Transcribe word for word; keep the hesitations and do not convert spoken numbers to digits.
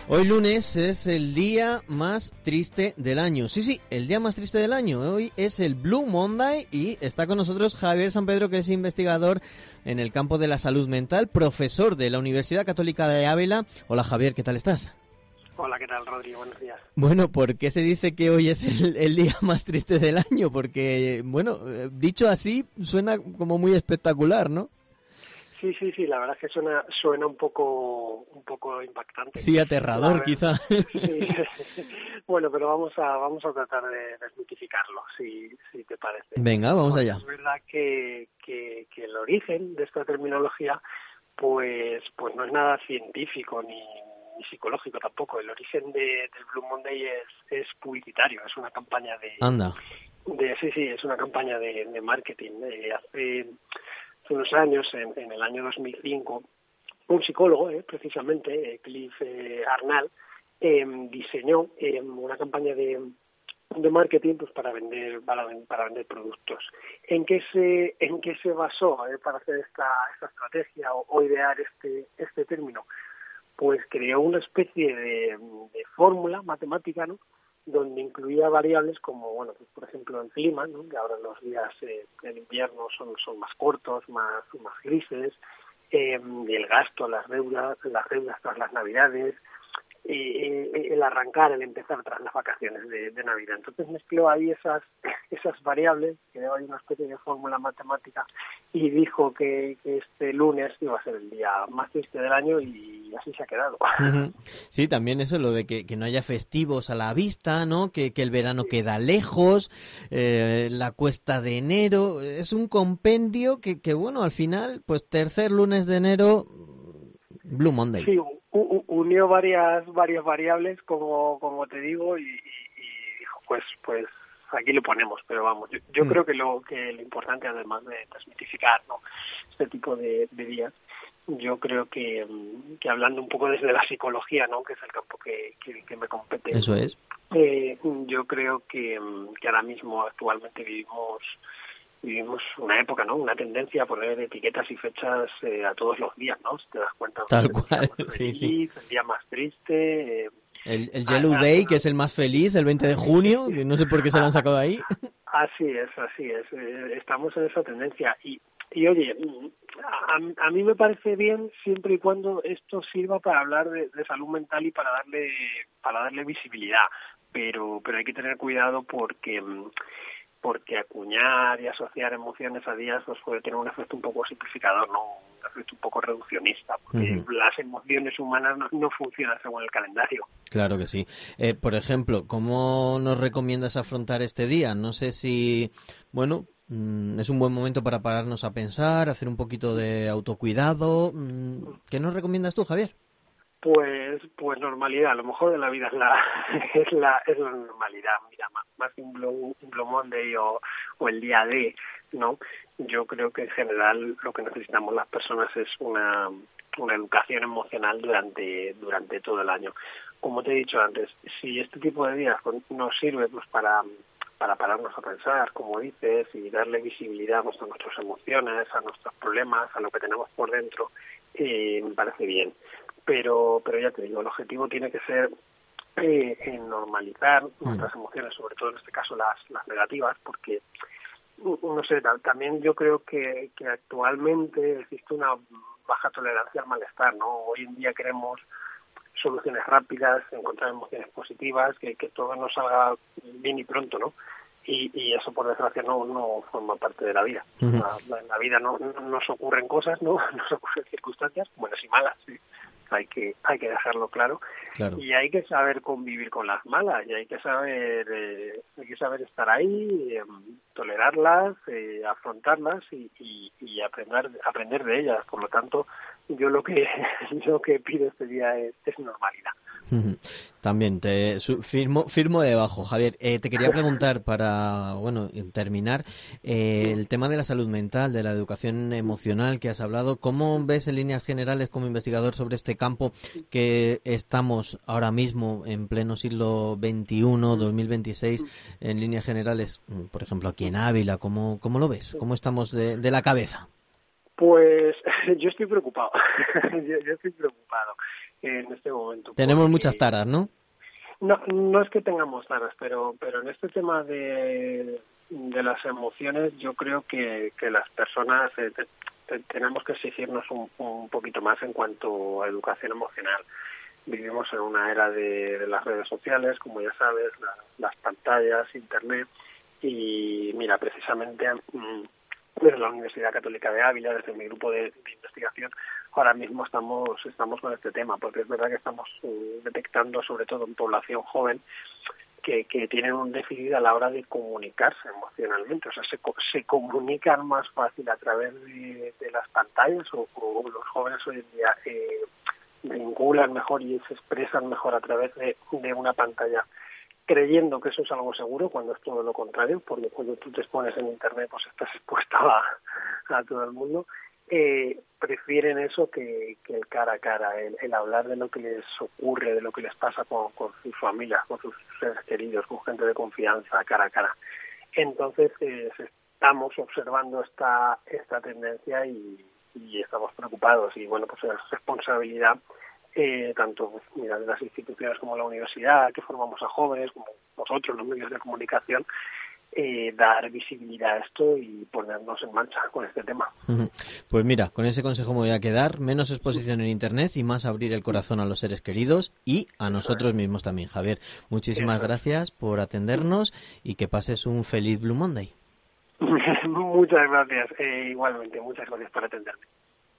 Hoy lunes es el día más triste del año. Sí, sí, el día más triste del año. Hoy es el Blue Monday y está con nosotros Javier San Pedro, que es investigador en el campo de la salud mental, profesor de la Universidad Católica de Ávila. Hola Javier, ¿qué tal estás? Hola, ¿qué tal, Rodrigo? Buenos días. Bueno, ¿por qué se dice que hoy es el, el día más triste del año? Porque, bueno, dicho así, suena como muy espectacular, ¿no? Sí, sí, sí, la verdad es que suena suena un poco un poco impactante. Sí, aterrador, quizá. Sí. Bueno, pero vamos a vamos a tratar de desmitificarlo, si si te parece. Venga, vamos Porque allá. es verdad que, que que el origen de esta terminología, pues pues no es nada científico ni ni psicológico tampoco. El origen de, del Blue Monday es es publicitario, es una campaña de Anda. de sí, sí, es una campaña de, de marketing. De hace Hace unos años, en, en el año dos mil cinco, un psicólogo, eh, precisamente, eh, Cliff eh, Arnall, eh, diseñó eh, una campaña de, de marketing pues para vender para, para vender productos. ¿En qué se en qué se basó eh, para hacer esta, esta estrategia o, o idear este este término? Pues creó una especie de, de fórmula matemática, ¿no?, donde incluía variables como, bueno, pues por ejemplo el clima, ¿no?, que ahora los días eh, en invierno son son más cortos, más más grises, eh, el gasto, las deudas, las deudas tras las Navidades, eh, el arrancar, el empezar tras las vacaciones de, de Navidad. Entonces mezcló ahí esas esas variables, creó ahí una especie de fórmula matemática y dijo que, que este lunes iba a ser el día más triste del año y así se ha quedado. Uh-huh. Sí, también eso, lo de que, que no haya festivos a la vista, ¿no? Que, que el verano queda lejos, eh, la cuesta de enero, es un compendio que, que, bueno, al final, pues tercer lunes de enero, Blue Monday. Sí, unió varias varias variables, como como te digo, y, y, y dijo, pues pues aquí lo ponemos, pero vamos, yo, yo mm. creo que lo que lo importante, además de desmitificar, ¿no?, este tipo de, de días, yo creo que, que hablando un poco desde la psicología, ¿no?, que es el campo que, que, que me compete, eso es, eh, yo creo que, que ahora mismo actualmente vivimos vivimos una época, ¿no?, una tendencia a poner etiquetas y fechas eh, a todos los días, ¿no? Si te das cuenta. Tal cual, feliz, sí, sí. El día más triste. Eh, el, el Yellow ah, Day, que es el más feliz, el veinte de junio, que no sé por qué se lo han sacado ahí. Así es, así es. Eh, estamos en esa tendencia. Y, y oye, a, a mí me parece bien siempre y cuando esto sirva para hablar de, de salud mental y para darle, para darle visibilidad. Pero, pero hay que tener cuidado porque... porque acuñar y asociar emociones a días pues puede tener un efecto un poco simplificador, ¿no?, un efecto un poco reduccionista, porque uh-huh. las emociones humanas no, no funcionan según el calendario. Claro que sí. Eh, por ejemplo, ¿cómo nos recomiendas afrontar este día? No sé si, bueno, mmm, es un buen momento para pararnos a pensar, hacer un poquito de autocuidado. ¿Qué nos recomiendas tú, Javier? Pues, pues normalidad. Lo mejor de la vida es la es la es la normalidad. Mira, más, más que un Blue, un Blue Monday o, o el día D, ¿no? Yo creo que en general lo que necesitamos las personas es una una educación emocional durante durante todo el año. Como te he dicho antes, si este tipo de días nos sirve pues para para pararnos a pensar, como dices, y darle visibilidad a nuestras emociones, a nuestros problemas, a lo que tenemos por dentro, eh, me parece bien. Pero pero ya te digo, el objetivo tiene que ser eh, en normalizar mm. nuestras emociones, sobre todo en este caso las las negativas, porque, no sé, también yo creo que, que actualmente existe una baja tolerancia al malestar, ¿no? Hoy en día queremos soluciones rápidas, encontrar emociones positivas, que, que todo nos salga bien y pronto, ¿no? Y, y eso, por desgracia, no no forma parte de la vida. Uh-huh. la, en la vida no, no nos ocurren cosas, no nos ocurren circunstancias, buenas y malas, sí. Hay que hay que dejarlo claro. claro Y hay que saber convivir con las malas, y hay que saber eh, hay que saber estar ahí, eh, tolerarlas, eh, afrontarlas y, y, y aprender aprender de ellas. Por lo tanto, yo lo que lo que pido este día es, es normalidad. También te firmo firmo debajo, Javier. Eh, te quería preguntar para, bueno, terminar, eh, el tema de la salud mental, de la educación emocional que has hablado. ¿Cómo ves en líneas generales como investigador sobre este campo que estamos ahora mismo en pleno siglo veintiuno, dos mil veintiséis, en líneas generales, por ejemplo, aquí en Ávila? ¿Cómo, cómo lo ves? ¿Cómo estamos de, de la cabeza? Pues yo estoy preocupado, yo, yo estoy preocupado en este momento. Tenemos porque... muchas taras, ¿no? No, no es que tengamos taras, pero, pero en este tema de, de las emociones yo creo que, que las personas eh, te, te, tenemos que exigirnos un, un poquito más en cuanto a educación emocional. Vivimos en una era de, de las redes sociales, como ya sabes, la, las pantallas, internet, y mira, precisamente mmm, desde la Universidad Católica de Ávila, desde mi grupo de, de investigación, ahora mismo estamos estamos con este tema, porque es verdad que estamos uh, detectando, sobre todo en población joven, que, que tienen un déficit a la hora de comunicarse emocionalmente, o sea, se, se comunican más fácil a través de, de las pantallas, o, o los jóvenes hoy en día eh, vinculan mejor y se expresan mejor a través de, de una pantalla, creyendo que eso es algo seguro, cuando es todo lo contrario, porque cuando tú te expones en internet pues estás expuesto a, a todo el mundo. Eh, prefieren eso que, que el cara a cara, el, el hablar de lo que les ocurre, de lo que les pasa con, con sus familias, con sus seres queridos, con gente de confianza, cara a cara. Entonces eh, estamos observando esta esta tendencia y, y estamos preocupados, y bueno, pues es responsabilidad eh, tanto pues, mira, de las instituciones como la universidad, que formamos a jóvenes, como vosotros, los medios de comunicación, Eh, dar visibilidad a esto y ponernos en marcha con este tema. Pues mira, con ese consejo me voy a quedar: menos exposición en internet y más abrir el corazón a los seres queridos y a nosotros mismos también. Javier, muchísimas Eso gracias por atendernos y que pases un feliz Blue Monday. Muchas gracias, eh, igualmente, muchas gracias por atenderme.